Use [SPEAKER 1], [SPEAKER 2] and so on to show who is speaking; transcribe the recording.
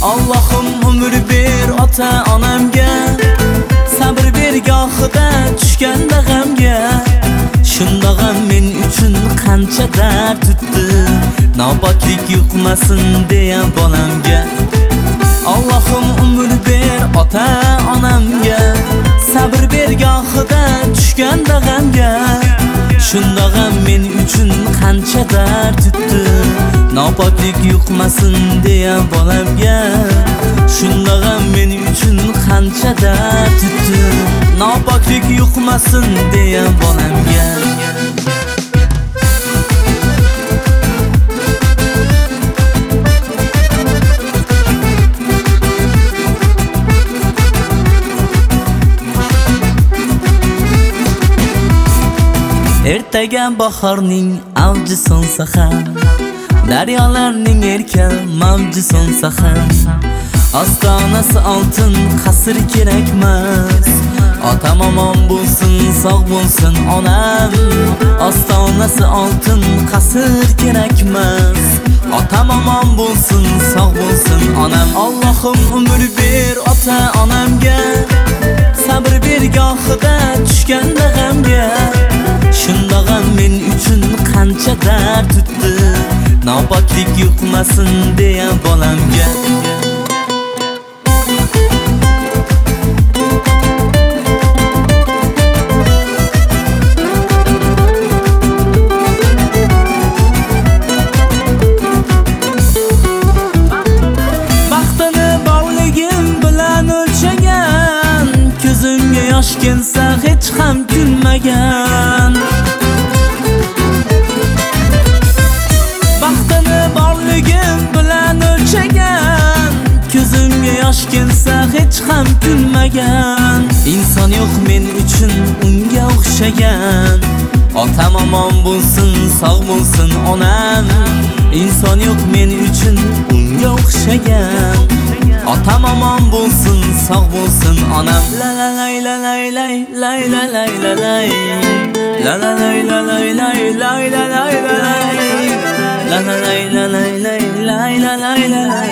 [SPEAKER 1] Allohim umr ber ota-onamga, sabr ber gohida tushganda g'amga. Shunda g'am men uchun qancha dard tutdi, navbatlik yuqmasin deya bolamga. Allohim umr ber ota-onamga, sabr ber gohida tushganda g'amga. Shunda g'am men uchun qancha dard tutdi, navbatlik yuqmasin deya bolamga. Shunda g'am men uchun qancha dard tutdi, navbatlik yuqmasin deya bolamga. Ertaga bahorning avji so'nsa ham, daryolarning erkal mavji so'nsa ham, ostonasi oltin qasr kerakmas. Otam omon bo'lsin, sog' bo'lsin onam, ostonasi oltin qasr kerakmas. Otam omon bo'lsin, sog' bo'lsin onam. Allohim umr ber ota-onamga, sabr ber gohida tushganda g'amga. Shunda g'am men uchun qancha dard tutdi, navbatlik yuqmasin deya bolamga. Baxtini borligim bilan o'lchagan, ko'zimga yosh kelsa hech ham kulmagan. Baxtini borligim bilan o'lchagan, ko'zimga yosh kelsa hech ham kulmagan. Inson yo'q men uchun unga o'xshagan, otam omon bo'lsin, sog' bo'lsin onam. Inson yo'q men uchun unga o'xshagan, otam omon bo'lsin, sog' bo'lsin onam. La la lay la lay lay lay la lay la lay, la la lay la lay lay lay la lay la lay, la la lay la lay lay lay la lay la lay.